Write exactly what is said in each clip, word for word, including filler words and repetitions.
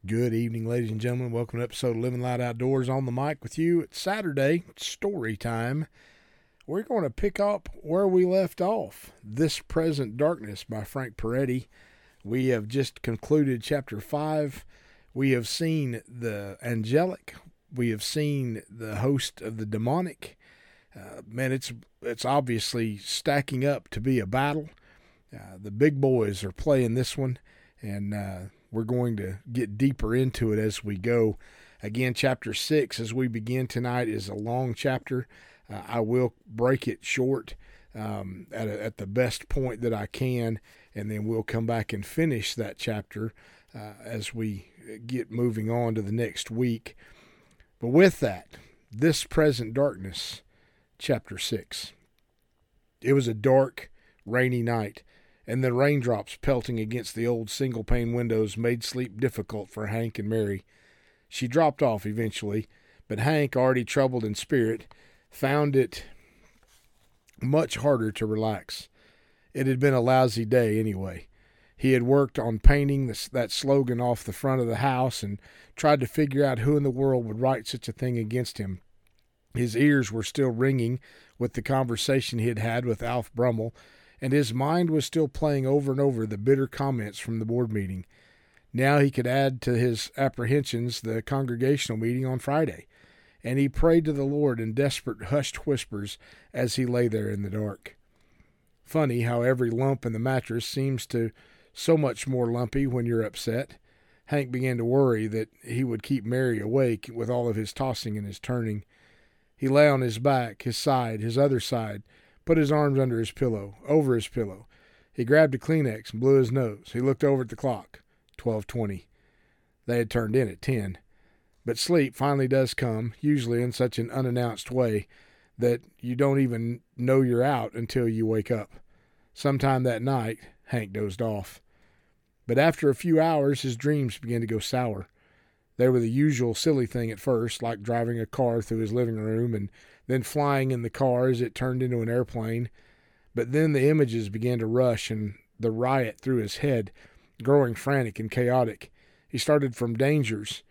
Good evening, ladies and gentlemen. Welcome to an episode of Living Loud Outdoors. On the mic with you. It's Saturday, story time. We're going to pick up where we left off. This Present Darkness by Frank Peretti. We have just concluded chapter five. We have seen the angelic. We have seen the host of the demonic. Uh, man, it's it's obviously stacking up to be a battle. Uh, the big boys are playing this one, and uh, we're going to get deeper into it as we go. Again, chapter six, as we begin tonight, is a long chapter. Uh, I will break it short um, at, a, at the best point that I can, and then we'll come back and finish that chapter uh, as we get moving on to the next week. But with that, This Present Darkness, chapter six. It was a dark, rainy night, and the raindrops pelting against the old single-pane windows made sleep difficult for Hank and Mary. She dropped off eventually, but Hank, already troubled in spirit, found it much harder to relax. It had been a lousy day anyway. He had worked on painting this, that slogan off the front of the house and tried to figure out who in the world would write such a thing against him. His ears were still ringing with the conversation he had had with Alf Brummel, and his mind was still playing over and over the bitter comments from the board meeting. Now he could add to his apprehensions the congregational meeting on Friday, and he prayed to the Lord in desperate hushed whispers as he lay there in the dark. Funny how every lump in the mattress seems to so much more lumpy when you're upset. Hank began to worry that he would keep Mary awake with all of his tossing and his turning. He lay on his back, his side, his other side, put his arms under his pillow, over his pillow. He grabbed a Kleenex and blew his nose. He looked over at the clock. twelve twenty. They had turned in at ten. But sleep finally does come, usually in such an unannounced way that you don't even know you're out until you wake up. Sometime that night, Hank dozed off. But after a few hours, his dreams began to go sour. They were the usual silly thing at first, like driving a car through his living room and then flying in the car as it turned into an airplane. But then the images began to rush and the riot through his head, growing frantic and chaotic. He started from dangers.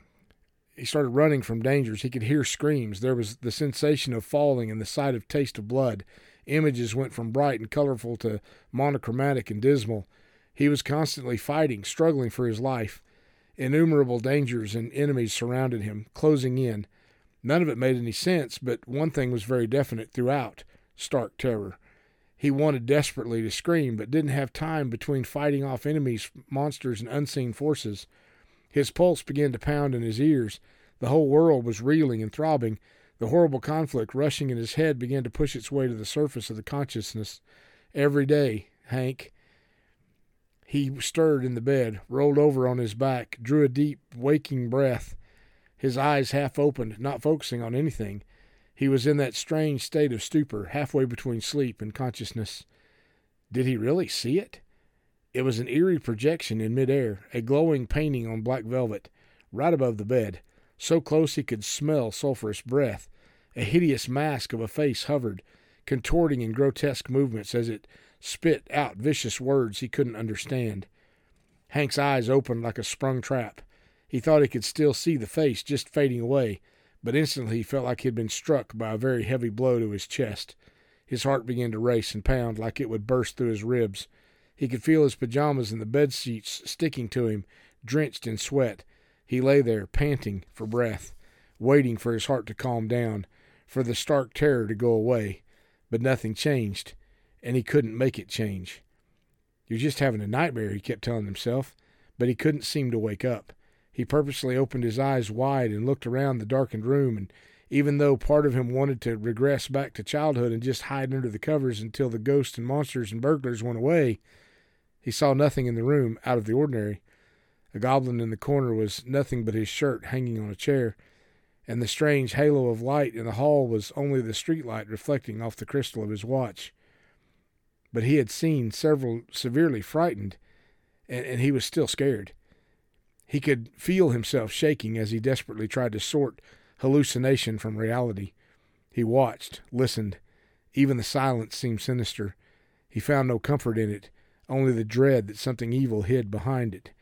He started running from dangers. He could hear screams. There was the sensation of falling and the sight of taste of blood. Images went from bright and colorful to monochromatic and dismal. He was constantly fighting, struggling for his life. Innumerable dangers and enemies surrounded him, closing in. None of it made any sense, but one thing was very definite throughout: stark terror. He wanted desperately to scream, but didn't have time between fighting off enemies, monsters, and unseen forces. His pulse began to pound in his ears. The whole world was reeling and throbbing. The horrible conflict rushing in his head began to push its way to the surface of the consciousness. Every day, Hank... He stirred in the bed, rolled over on his back, drew a deep, waking breath. His eyes half opened, not focusing on anything. He was in that strange state of stupor, halfway between sleep and consciousness. Did he really see it? It was an eerie projection in midair, a glowing painting on black velvet, right above the bed, so close he could smell sulphurous breath. A hideous mask of a face hovered, contorting in grotesque movements as it spit out vicious words he couldn't understand. Hank's eyes opened like a sprung trap. He thought he could still see the face just fading away, but instantly he felt like he had been struck by a very heavy blow to his chest. His heart began to race and pound like it would burst through his ribs. He could feel his pajamas and the bed sheets sticking to him, drenched in sweat. He lay there, panting for breath, waiting for his heart to calm down, for the stark terror to go away. But nothing changed, and he couldn't make it change. He was just having a nightmare, he kept telling himself, but he couldn't seem to wake up. He purposely opened his eyes wide and looked around the darkened room, and even though part of him wanted to regress back to childhood and just hide under the covers until the ghosts and monsters and burglars went away, he saw nothing in the room out of the ordinary. A goblin in the corner was nothing but his shirt hanging on a chair, and the strange halo of light in the hall was only the streetlight reflecting off the crystal of his watch. But he had seen several severely frightened, and, and he was still scared. He could feel himself shaking as he desperately tried to sort hallucination from reality. He watched, listened. Even the silence seemed sinister. He found no comfort in it, only the dread that something evil hid behind it.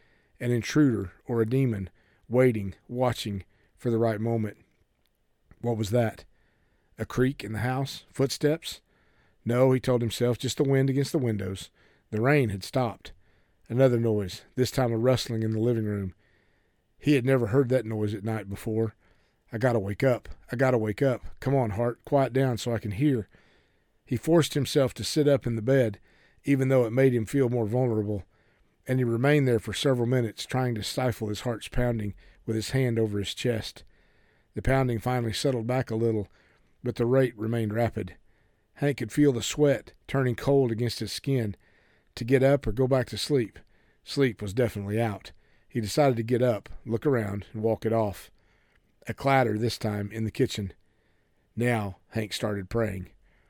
an intruder or a demon, waiting, watching for the right moment. What was that? A creak in the house? Footsteps? No, he told himself, just the wind against the windows. The rain had stopped. Another noise, this time a rustling in the living room. He had never heard that noise at night before. I gotta wake up. I gotta wake up. Come on, Hart, quiet down so I can hear. He forced himself to sit up in the bed, even though it made him feel more vulnerable, and he remained there for several minutes, trying to stifle his heart's pounding with his hand over his chest. The pounding finally settled back a little, but the rate remained rapid. Hank could feel the sweat turning cold against his skin. To get up or go back to sleep. Sleep was definitely out. He decided to get up, look around, and walk it off. A clatter this time in the kitchen. Now Hank started praying.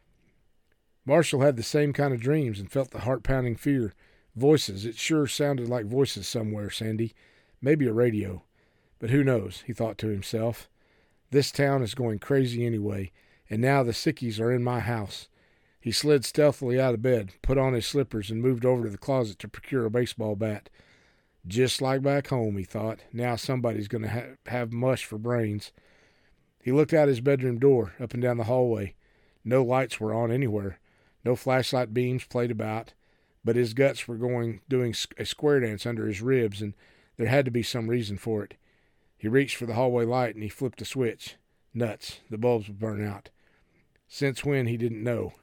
Marshall had the same kind of dreams and felt the heart-pounding fear. Voices. It sure sounded like voices somewhere, Sandy. Maybe a radio. But who knows, he thought to himself. This town is going crazy anyway, and now the sickies are in my house. He slid stealthily out of bed, put on his slippers, and moved over to the closet to procure a baseball bat. Just like back home, he thought. Now somebody's going to ha- have mush for brains. He looked out his bedroom door, up and down the hallway. No lights were on anywhere. No flashlight beams played about, but his guts were going doing a square dance under his ribs, and there had to be some reason for it. He reached for the hallway light, and he flipped a switch. Nuts. The bulbs would burn out. Since when, he didn't know.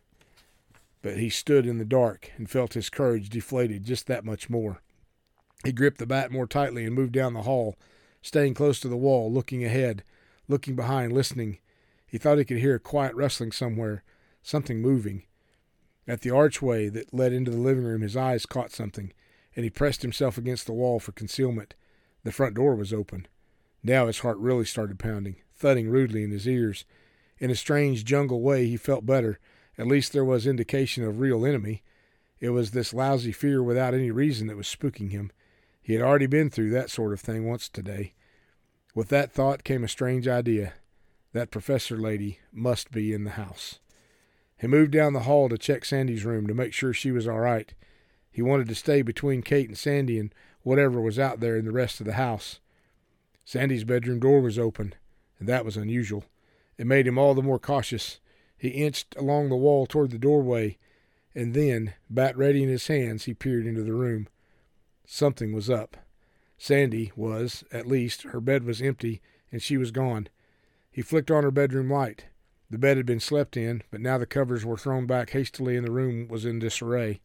But he stood in the dark and felt his courage deflated just that much more. He gripped the bat more tightly and moved down the hall, staying close to the wall, looking ahead, looking behind, listening. He thought he could hear a quiet rustling somewhere, something moving. At the archway that led into the living room, his eyes caught something, and he pressed himself against the wall for concealment. The front door was open. Now his heart really started pounding, thudding rudely in his ears. In a strange jungle way, he felt better. At least there was indication of real enemy. It was this lousy fear without any reason that was spooking him. He had already been through that sort of thing once today. With that thought came a strange idea. That professor lady must be in the house. He moved down the hall to check Sandy's room to make sure she was all right. He wanted to stay between Kate and Sandy and whatever was out there in the rest of the house. Sandy's bedroom door was open, and that was unusual. It made him all the more cautious. He inched along the wall toward the doorway, and then, bat ready in his hands, he peered into the room. Something was up. Sandy was, at least, her bed was empty, and she was gone. He flicked on her bedroom light. The bed had been slept in, but now the covers were thrown back hastily and the room was in disarray.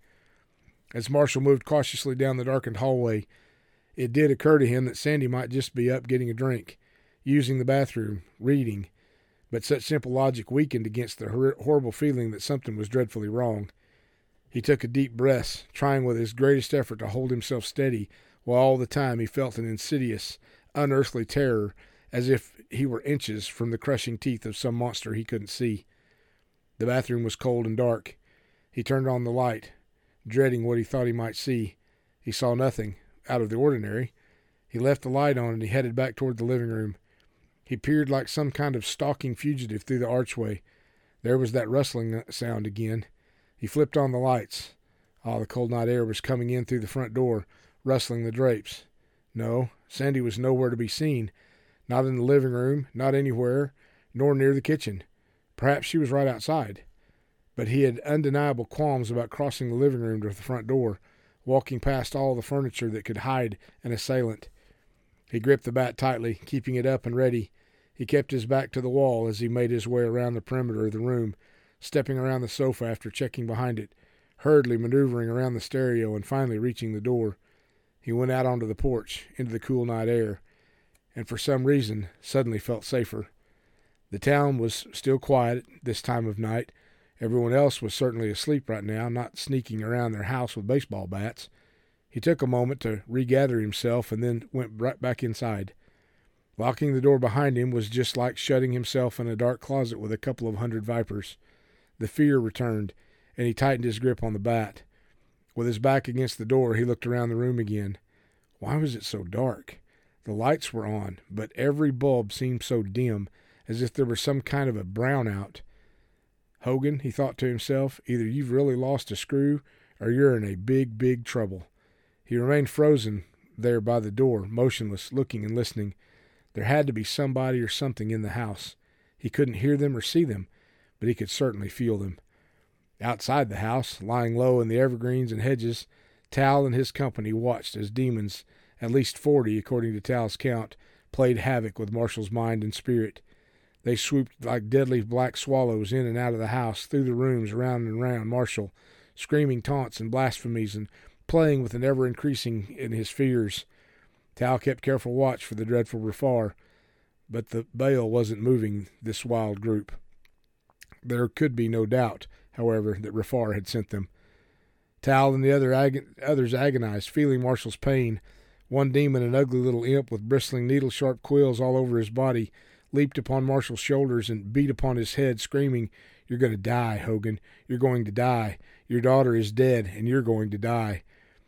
As Marshall moved cautiously down the darkened hallway, it did occur to him that Sandy might just be up getting a drink, using the bathroom, reading, but such simple logic weakened against the hor- horrible feeling that something was dreadfully wrong. He took a deep breath, trying with his greatest effort to hold himself steady, while all the time he felt an insidious, unearthly terror, as if he were inches from the crushing teeth of some monster he couldn't see. The bathroom was cold and dark. He turned on the light, dreading what he thought he might see. He saw nothing out of the ordinary. He left the light on and he headed back toward the living room. He peered like some kind of stalking fugitive through the archway. There was that rustling sound again. He flipped on the lights. Ah, the cold night air was coming in through the front door, rustling the drapes. No, Sandy was nowhere to be seen. Not in the living room, not anywhere, nor near the kitchen. Perhaps she was right outside. But he had undeniable qualms about crossing the living room to the front door, walking past all the furniture that could hide an assailant. He gripped the bat tightly, keeping it up and ready. He kept his back to the wall as he made his way around the perimeter of the room, stepping around the sofa after checking behind it, hurriedly maneuvering around the stereo and finally reaching the door. He went out onto the porch, into the cool night air, and for some reason suddenly felt safer. The town was still quiet this time of night. Everyone else was certainly asleep right now, not sneaking around their house with baseball bats. He took a moment to regather himself and then went right back inside. Locking the door behind him was just like shutting himself in a dark closet with a couple of hundred vipers. The fear returned, and he tightened his grip on the bat. With his back against the door, he looked around the room again. Why was it so dark? The lights were on, but every bulb seemed so dim, as if there were some kind of a brownout. Hogan, he thought to himself, either you've really lost a screw, or you're in a big, big trouble. He remained frozen there by the door, motionless, looking and listening. There had to be somebody or something in the house. He couldn't hear them or see them, but he could certainly feel them. Outside the house, lying low in the evergreens and hedges, Tal and his company watched as demons, at least forty according to Tal's count, played havoc with Marshall's mind and spirit. They swooped like deadly black swallows in and out of the house, through the rooms, round and round Marshall, screaming taunts and blasphemies and playing with an ever-increasing in his fears. Tal kept careful watch for the dreadful Rafar, but the Baal wasn't moving this wild group. There could be no doubt, however, that Rafar had sent them. Tal and the other ag- others agonized, feeling Marshall's pain. One demon, an ugly little imp with bristling needle-sharp quills all over his body, leaped upon Marshall's shoulders and beat upon his head, screaming, "You're going to die, Hogan. You're going to die. Your daughter is dead, and you're going to die."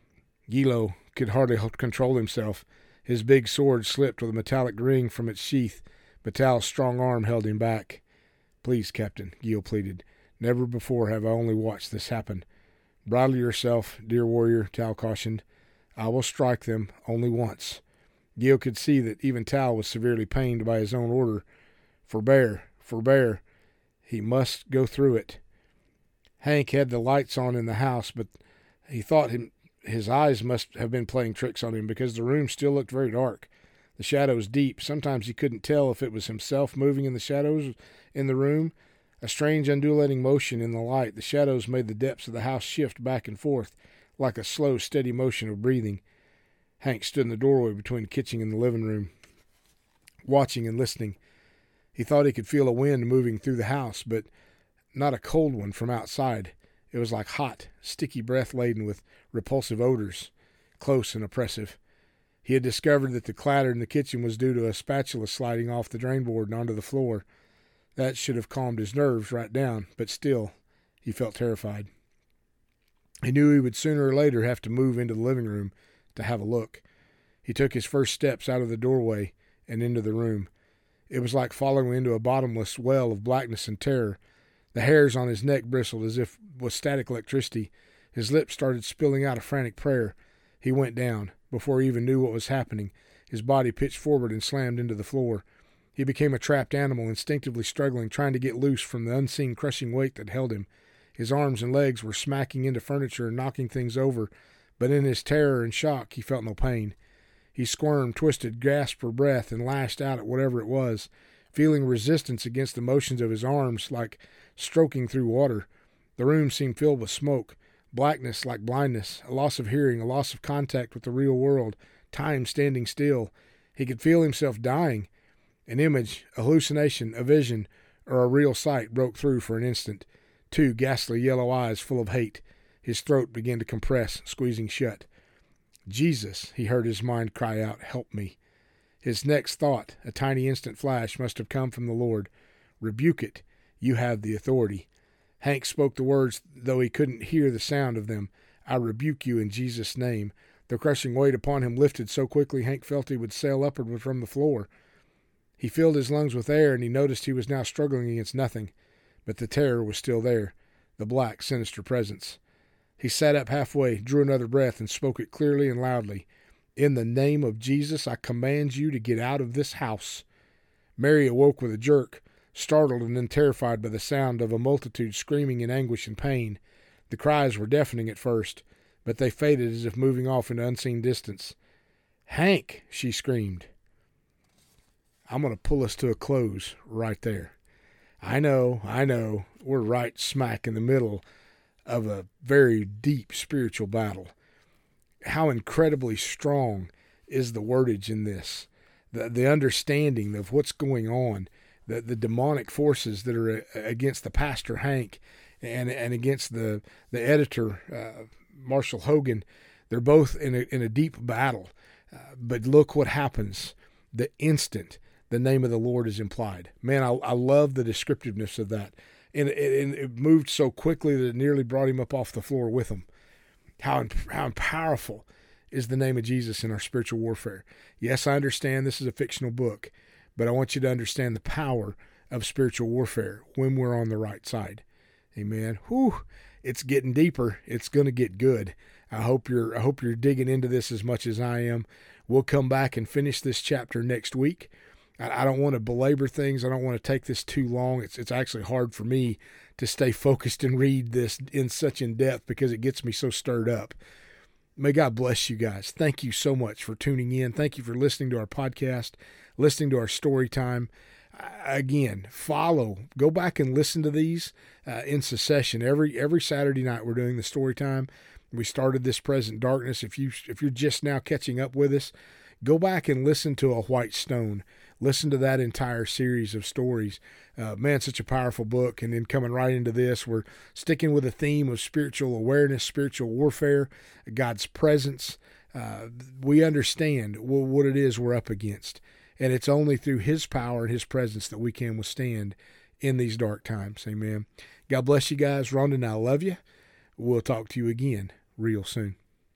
Gilo could hardly control himself. His big sword slipped with a metallic ring from its sheath, but Tal's strong arm held him back. "Please, Captain," Gil pleaded. "Never before have I only watched this happen." "Bridle yourself, dear warrior," Tal cautioned. "I will strike them only once." Gil could see that even Tal was severely pained by his own order. Forbear, forbear. He must go through it. Hank had the lights on in the house, but he thought him, his eyes must have been playing tricks on him because the room still looked very dark. The shadows deep. Sometimes he couldn't tell if it was himself moving in the shadows in the room. A strange undulating motion in the light. The shadows made the depths of the house shift back and forth like a slow, steady motion of breathing. Hank stood in the doorway between the kitchen and the living room, watching and listening. He thought he could feel a wind moving through the house, but not a cold one from outside. It was like hot, sticky breath laden with repulsive odors, close and oppressive. He had discovered that the clatter in the kitchen was due to a spatula sliding off the drain board and onto the floor. That should have calmed his nerves right down, but still, he felt terrified. He knew he would sooner or later have to move into the living room to have a look. He took his first steps out of the doorway and into the room. It was like falling into a bottomless well of blackness and terror. The hairs on his neck bristled as if with static electricity. His lips started spilling out a frantic prayer. He went down. Before he even knew what was happening, his body pitched forward and slammed into the floor. He became a trapped animal, instinctively struggling, trying to get loose from the unseen crushing weight that held him. His arms and legs were smacking into furniture and knocking things over, but in his terror and shock he felt no pain. He squirmed, twisted, gasped for breath, and lashed out at whatever it was, feeling resistance against the motions of his arms like stroking through water. The room seemed filled with smoke, blackness like blindness, a loss of hearing, a loss of contact with the real world, time standing still. He could feel himself dying. An image, a hallucination, a vision, or a real sight broke through for an instant. Two ghastly yellow eyes full of hate. His throat began to compress, squeezing shut. "Jesus," he heard his mind cry out, "help me." His next thought, a tiny instant flash, must have come from the Lord. "Rebuke it. You have the authority." Hank spoke the words, though he couldn't hear the sound of them. "I rebuke you in Jesus' name." The crushing weight upon him lifted so quickly Hank felt he would sail upward from the floor. He filled his lungs with air, and he noticed he was now struggling against nothing. But the terror was still there, the black, sinister presence. He sat up halfway, drew another breath, and spoke it clearly and loudly. "In the name of Jesus, I command you to get out of this house." Mary awoke with a jerk, startled and then terrified by the sound of a multitude screaming in anguish and pain. The cries were deafening at first, but they faded as if moving off into unseen distance. "Hank!" she screamed. I'm going to pull us to a close right there. I know, I know, we're right smack in the middle of a very deep spiritual battle. How incredibly strong is the wordage in this, the the understanding of what's going on, the the demonic forces that are against the Pastor Hank and and against the the editor uh, Marshall Hogan. They're both in a in a deep battle, uh, but look what happens the instant the name of the Lord is implied. Man, I, I love the descriptiveness of that. And it, and it moved so quickly that it nearly brought him up off the floor with him. How, how powerful is the name of Jesus in our spiritual warfare. Yes, I understand this is a fictional book, but I want you to understand the power of spiritual warfare when we're on the right side. Amen. Whew, it's getting deeper. It's going to get good. I hope you're I hope you're digging into this as much as I am. We'll come back and finish this chapter next week. I, I don't want to belabor things. I don't want to take this too long. It's it's actually hard for me to stay focused and read this in such in depth because it gets me so stirred up. May God bless you guys. Thank you so much for tuning in. Thank you for listening to our podcast, listening to our story time. Again, follow, go back and listen to these uh, in succession. Every every Saturday night we're doing the story time. We started This Present Darkness. If you if you're just now catching up with us, go back and listen to A White Stone. Listen to that entire series of stories. Uh, man, such a powerful book. And then coming right into this, we're sticking with a theme of spiritual awareness, spiritual warfare, God's presence. Uh, we understand what it is we're up against. And it's only through his power and his presence that we can withstand in these dark times. Amen. God bless you guys. Rhonda and I love you. We'll talk to you again real soon.